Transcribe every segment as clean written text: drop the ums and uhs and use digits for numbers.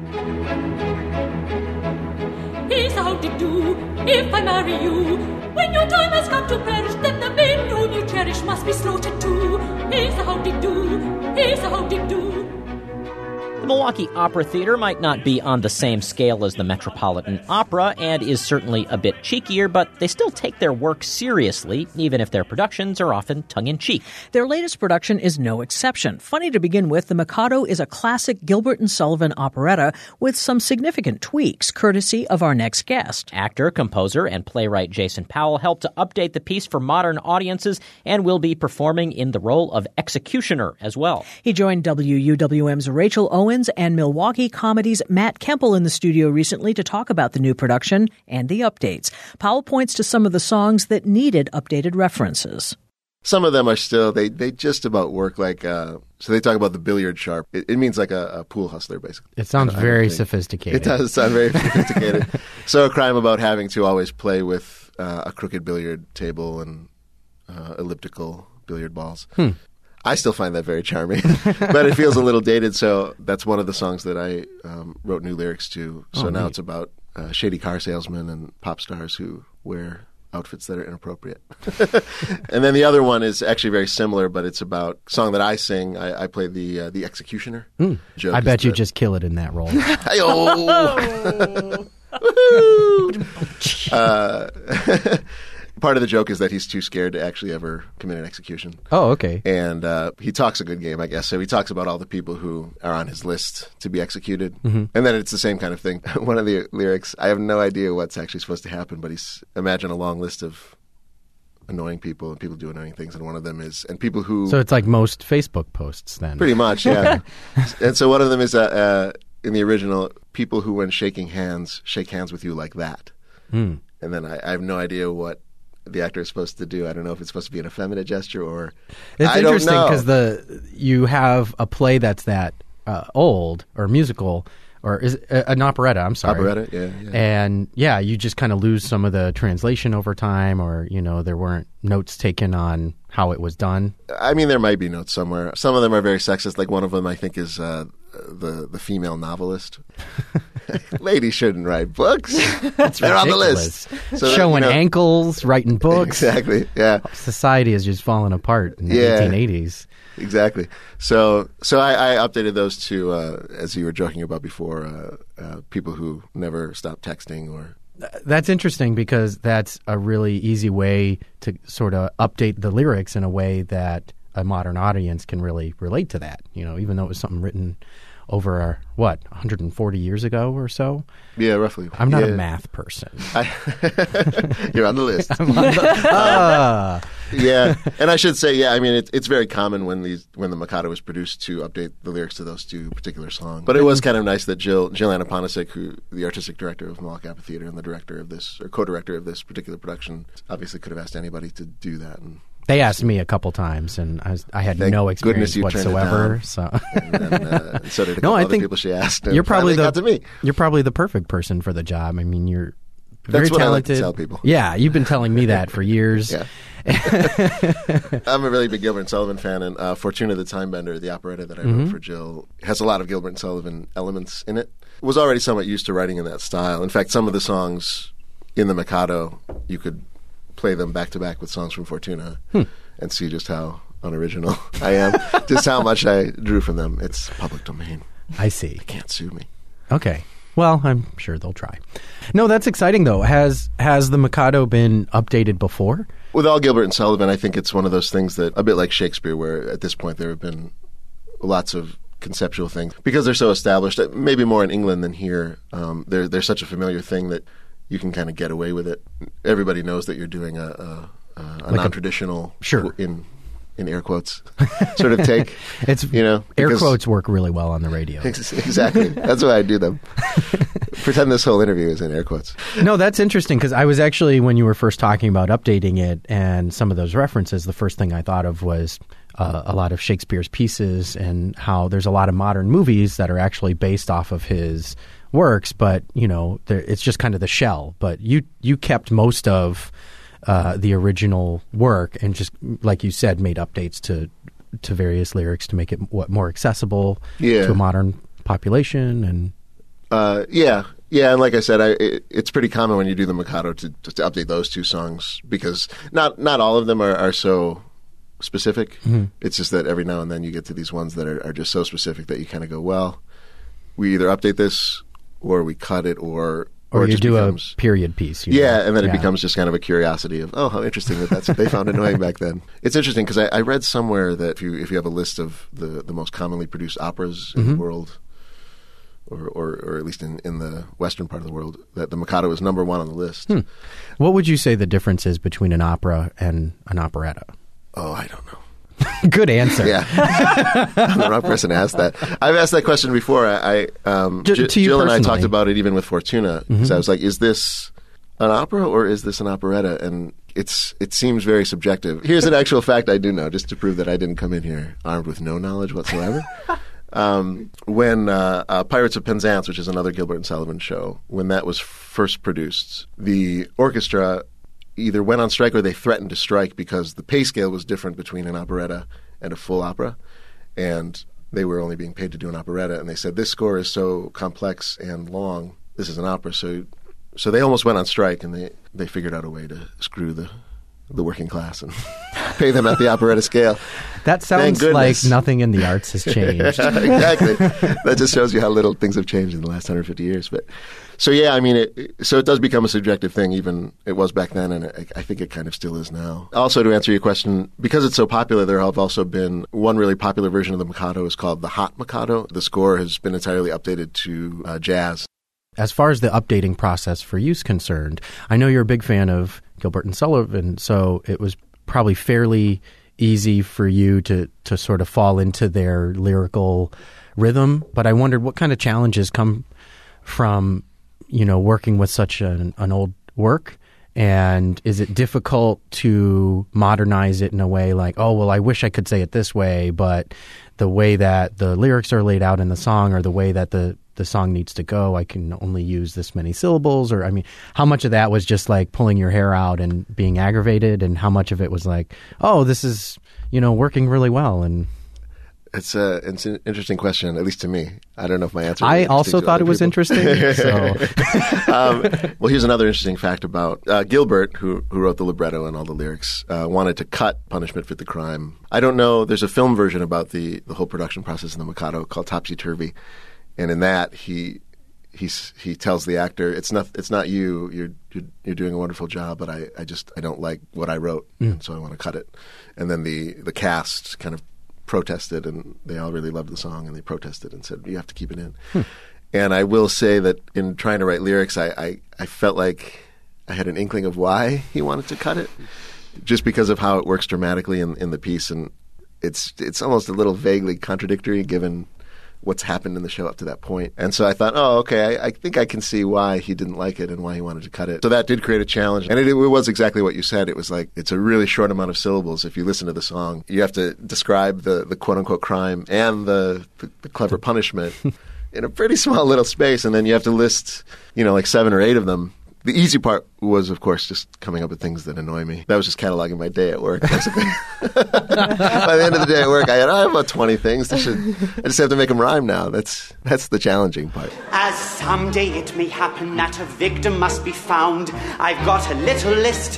Here's how to do, if I marry you. When your time has come to perish, then the men whom you cherish must be slaughtered too. Here's how to do, here's how to do. The Milwaukee Opera Theater might not be on the same scale as the Metropolitan Opera and is certainly a bit cheekier, but they still take their work seriously, even if their productions are often tongue-in-cheek. Their latest production is no exception. Funny to begin with, The Mikado is a classic Gilbert and Sullivan operetta with some significant tweaks, courtesy of our next guest. Actor, composer, and playwright Jason Powell helped to update the piece for modern audiences and will be performing in the role of executioner as well. He joined WUWM's Rachel Owens and Milwaukee Comedy's Matt Kemple in the studio recently to talk about the new production and the updates. Powell points to some of the songs that needed updated references. Some of them are still, they just about work like, so they talk about the billiard sharp. It means like a pool hustler, basically. It sounds very sophisticated. It does sound very sophisticated. So a crime about having to always play with a crooked billiard table and elliptical billiard balls. I still find that very charming, but it feels a little dated. So that's one of the songs that I wrote new lyrics to. So now it's about shady car salesmen and pop stars who wear outfits that are inappropriate. And then the other one is actually very similar, but it's about a song that I sing. I play the executioner. I bet you just kill it in that role. Part of the joke is that he's too scared to actually ever commit an execution. Oh, okay. And he talks a good game, I guess. So he talks about all the people who are on his list to be executed. And then it's the same kind of thing. One of the lyrics, I have no idea what's actually supposed to happen, but imagine a long list of annoying people and people do annoying things. And one of them is, and people who... So it's like most Facebook posts then. Pretty much, yeah. And so one of them is, in the original, people who when shaking hands, shake hands with you like that. And then I have no idea what the actor is supposed to do. I don't know if it's supposed to be an effeminate gesture or... It's interesting because you have a play that's that old or musical or is an operetta, I'm sorry. Operetta, yeah. And you just kind of lose some of the translation over time or, there weren't notes taken on how it was done. I mean, there might be notes somewhere. Some of them are very sexist. Like one of them I think is the female novelist. Ladies shouldn't write books. They're on the list. So showing ankles, writing books. Exactly, yeah. Society is just falling apart in the 1880s. Exactly. So I updated those two, as you were joking about before, people who never stop texting or... That's interesting because that's a really easy way to sort of update the lyrics in a way that a modern audience can really relate to that, even though it was something written over, 140 years ago or so? Yeah, roughly. I'm not a math person. You're on the list. I'm on the, Yeah, and I should say, I mean, it's very common when the Mikado was produced to update the lyrics to those two particular songs. But it was kind of nice that Jill Anaponisic, who the artistic director of Milwaukee Opera Theater and the director of this, or co-director of this particular production, obviously could have asked anybody to do that. And they asked me a couple times, and I had no experience whatsoever. So, and so did a couple other people she asked. You're probably the perfect person for the job. I mean, you're very talented. I like to tell people. Yeah, you've been telling me that for years. I'm a really big Gilbert and Sullivan fan, and Fortuna the Time Bender, the operetta that I wrote for Jill, has a lot of Gilbert and Sullivan elements in it. Was already somewhat used to writing in that style. In fact, some of the songs in the Mikado, you could play them back to back with songs from Fortuna and see just how unoriginal I am, just how much I drew from them. It's public domain. I see. They can't sue me. Okay. Well, I'm sure they'll try. No, that's exciting though. Has the Mikado been updated before? With all Gilbert and Sullivan, I think it's one of those things that, a bit like Shakespeare, where at this point there have been lots of conceptual things. Because they're so established, maybe more in England than here, they're such a familiar thing that you can kind of get away with it. Everybody knows that you're doing a like non-traditional, in air quotes, sort of take. It's air quotes work really well on the radio. Exactly. That's why I do them. Pretend this whole interview is in air quotes. No, that's interesting because I was actually, when you were first talking about updating it and some of those references, the first thing I thought of was a lot of Shakespeare's pieces and how there's a lot of modern movies that are actually based off of his works, but it's just kind of the shell. But you kept most of the original work and just, like you said, made updates to various lyrics to make it more accessible to a modern population. And Yeah, and like I said, it's pretty common when you do the Mikado to update those two songs because not all of them are so specific. Mm-hmm. It's just that every now and then you get to these ones that are just so specific that you kind of go, well, we either update this or we cut it or you just do becomes, a period piece. And then it becomes just kind of a curiosity of, oh, how interesting that's what they found annoying back then. It's interesting because I read somewhere that if you have a list of the most commonly produced operas in the world, or at least in the western part of the world, that the Mikado is number one on the list. What would you say the difference is between an opera and an operetta? Oh, I don't know. Good answer. Yeah. I'm the wrong person to ask that. I've asked that question before. Jill and I talked about it even with Fortuna. Because I was like, is this an opera or is this an operetta? And it seems very subjective. Here's an actual fact I do know, just to prove that I didn't come in here armed with no knowledge whatsoever. When Pirates of Penzance, which is another Gilbert and Sullivan show, when that was first produced, the orchestra either went on strike or they threatened to strike because the pay scale was different between an operetta and a full opera, and they were only being paid to do an operetta. And they said, this score is so complex and long, this is an opera. So they almost went on strike, and they figured out a way to screw the working class and pay them at the operetta scale. That sounds like nothing in the arts has changed. Exactly. That just shows you how little things have changed in the last 150 years. But so yeah, I mean, it does become a subjective thing. Even it was back then, and I think it kind of still is now. Also, to answer your question, because it's so popular, there have also been one really popular version of the Mikado is called the Hot Mikado. The score has been entirely updated to jazz. As far as the updating process for you is concerned, I know you're a big fan of Gilbert and Sullivan, so it was probably fairly easy for you to sort of fall into their lyrical rhythm. But I wondered what kind of challenges come from, working with such an old work, and is it difficult to modernize it in a way like, oh, well, I wish I could say it this way, but the way that the lyrics are laid out in the song or the way that the song needs to go, I can only use this many syllables? Or, I mean, how much of that was just like pulling your hair out and being aggravated, and how much of it was like, oh, this is, working really well? And it's an interesting question, at least to me. I don't know if my answer. I also thought it was interesting. So. Well, here's another interesting fact about Gilbert, who wrote the libretto and all the lyrics, wanted to cut Punishment Fit the Crime. I don't know. There's a film version about the whole production process in the Mikado called Topsy Turvy. And in that, he tells the actor, it's not you. You're doing a wonderful job, but I don't like what I wrote, and so I want to cut it. And then the cast kind of protested, and they all really loved the song, and they protested and said, you have to keep it in. And I will say that in trying to write lyrics, I felt like I had an inkling of why he wanted to cut it, just because of how it works dramatically in the piece, and it's almost a little vaguely contradictory given what's happened in the show up to that point. And so I thought, oh, okay, I think I can see why he didn't like it and why he wanted to cut it. So that did create a challenge. And it was exactly what you said. It was like, it's a really short amount of syllables. If you listen to the song, you have to describe the quote-unquote crime and the clever punishment in a pretty small little space. And then you have to list, like 7 or 8 of them. The easy part was, of course, just coming up with things that annoy me. That was just cataloging my day at work, basically. By the end of the day at work, I have about 20 things. I just have to make them rhyme now. That's the challenging part. As someday it may happen that a victim must be found, I've got a little list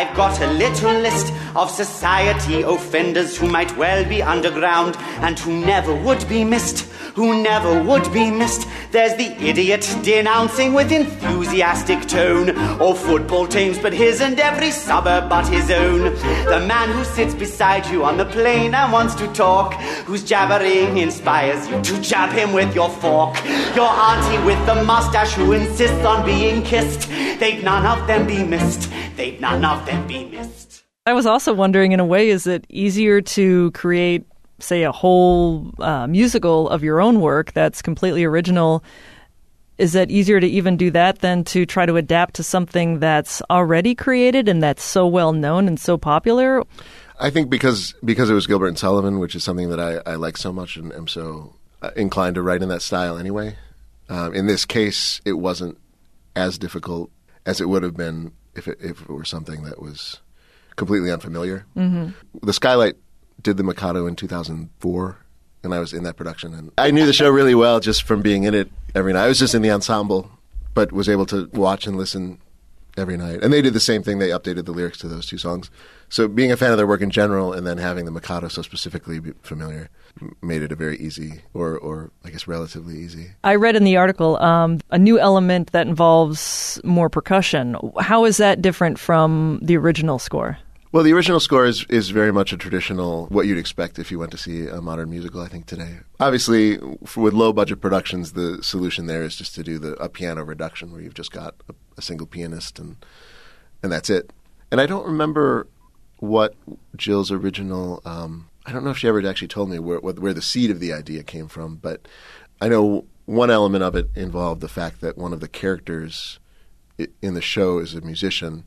of society offenders who might well be underground and who never would be missed. There's the idiot denouncing with enthusiastic tone, or football teams but his and every suburb but his own. The man who sits beside you on the plane and wants to talk, whose jabbering inspires you to jab him with your fork. Your auntie with the mustache who insists on being kissed. They'd none of them be missed. I was also wondering, in a way, is it easier to create, say, a whole musical of your own work that's completely original? Is it easier to even do that than to try to adapt to something that's already created and that's so well known and so popular? I think because it was Gilbert and Sullivan, which is something that I like so much and am so inclined to write in that style anyway. In this case, it wasn't as difficult as it would have been if it were something that was completely unfamiliar. Mm-hmm. The Skylight did the Mikado in 2004, and I was in that production. And I knew the show really well just from being in it every night. I was just in the ensemble, but was able to watch and listen every night. And they did the same thing. They updated the lyrics to those 2 songs. So being a fan of their work in general and then having the Mikado so specifically familiar made it a very easy, or I guess relatively easy. I read in the article a new element that involves more percussion. How is that different from the original score? Well, the original score is very much a traditional, what you'd expect if you went to see a modern musical, I think, today. Obviously, with low-budget productions, the solution there is just to do a piano reduction where you've just got a single pianist and that's it. And I don't remember what Jill's original... I don't know if she ever actually told me where the seed of the idea came from, but I know one element of it involved the fact that one of the characters in the show is a musician,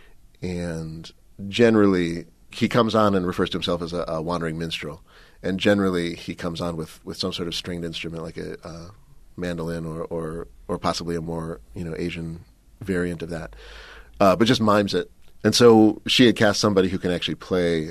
and generally he comes on and refers to himself as a wandering minstrel, and generally he comes on with some sort of stringed instrument like a mandolin or possibly a more Asian variant of that, but just mimes it. And so she had cast somebody who can actually play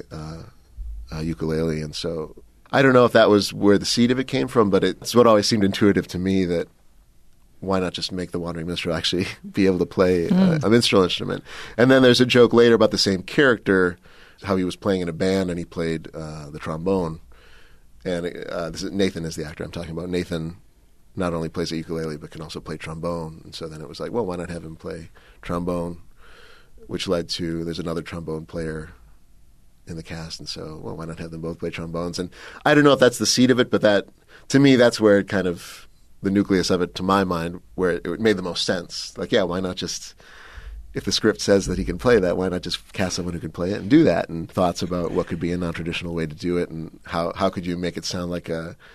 ukulele, and so I don't know if that was where the seed of it came from, but it's what always seemed intuitive to me, that why not just make the wandering minstrel actually be able to play a minstrel instrument. And then there's a joke later about the same character, how he was playing in a band and he played the trombone. And Nathan is the actor I'm talking about. Nathan not only plays a ukulele but can also play trombone. And so then it was like, well, why not have him play trombone, which led to there's another trombone player in the cast, and so, well, why not have them both play trombones? And I don't know if that's the seed of it, but that, to me, that's where it kind of, the nucleus of it, to my mind, where it made the most sense. Like, yeah, why not just, if the script says that he can play that, why not just cast someone who can play it and do that? And thoughts about what could be a non-traditional way to do it, and how could you make it sound like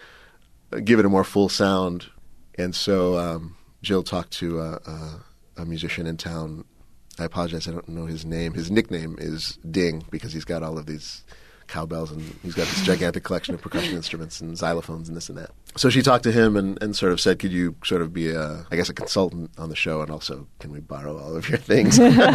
give it a more full sound. And so Jill talked to a musician in town. I apologize, I don't know his name. His nickname is Ding because he's got all of these cowbells and he's got this gigantic collection of percussion instruments and xylophones and this and that. So she talked to him and sort of said, could you sort of be a consultant on the show, and also can we borrow all of your things?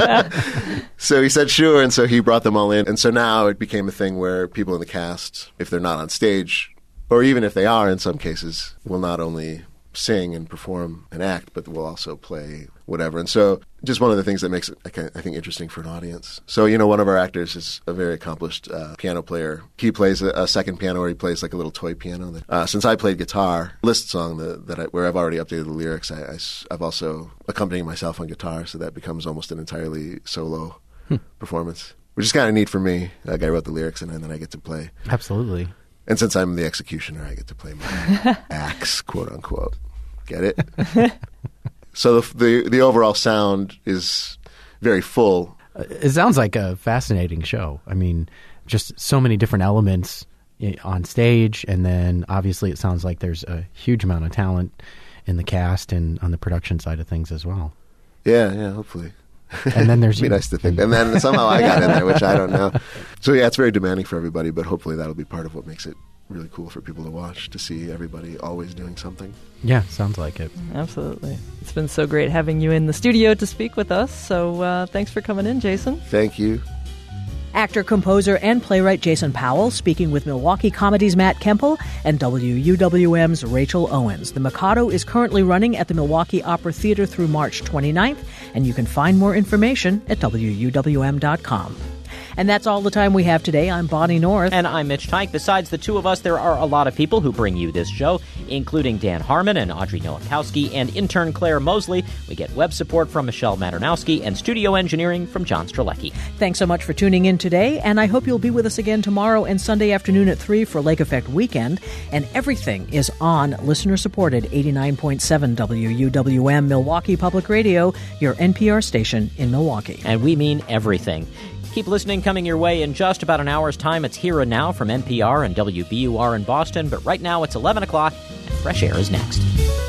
So he said sure, and so he brought them all in. And so now it became a thing where people in the cast, if they're not on stage, or even if they are in some cases, will not only sing and perform and act, but will also play whatever. And so just one of the things that makes it, I think, interesting for an audience. So, one of our actors is a very accomplished piano player. He plays a second piano, or he plays like a little toy piano. Since I played guitar, List song where I've already updated the lyrics, I've also accompanied myself on guitar, so that becomes almost an entirely solo performance, which is kind of neat for me. Like, I wrote the lyrics and then I get to play. Absolutely. And since I'm the executioner, I get to play my axe, quote unquote. Get it? So the overall sound is very full. It sounds like a fascinating show. I mean, just so many different elements on stage, and then obviously it sounds like there's a huge amount of talent in the cast and on the production side of things as well. Yeah, hopefully. And then there's It'd be nice to think. And then somehow I got in there, which I don't know. So yeah, it's very demanding for everybody, but hopefully that'll be part of what makes it really cool for people to watch, to see everybody always doing something. Yeah, sounds like it. Absolutely. It's been so great having you in the studio to speak with us. So thanks for coming in, Jason. Thank you. Actor, composer, and playwright Jason Powell speaking with Milwaukee Comedy's Matt Kemple and WUWM's Rachel Owens. The Mikado is currently running at the Milwaukee Opera Theater through March 29th, and you can find more information at WUWM.com. And that's all the time we have today. I'm Bonnie North. And I'm Mitch Teich. Besides the two of us, there are a lot of people who bring you this show, including Dan Harmon and Audrey Nowakowski and intern Claire Mosley. We get web support from Michelle Maternowski and studio engineering from John Strelecki. Thanks so much for tuning in today, and I hope you'll be with us again tomorrow and Sunday afternoon at 3 for Lake Effect Weekend. And everything is on listener-supported 89.7 WUWM Milwaukee Public Radio, your NPR station in Milwaukee. And we mean everything. Keep listening, coming your way in just about an hour's time. It's Here and Now from NPR and WBUR in Boston, but right now it's 11 o'clock and Fresh Air is next.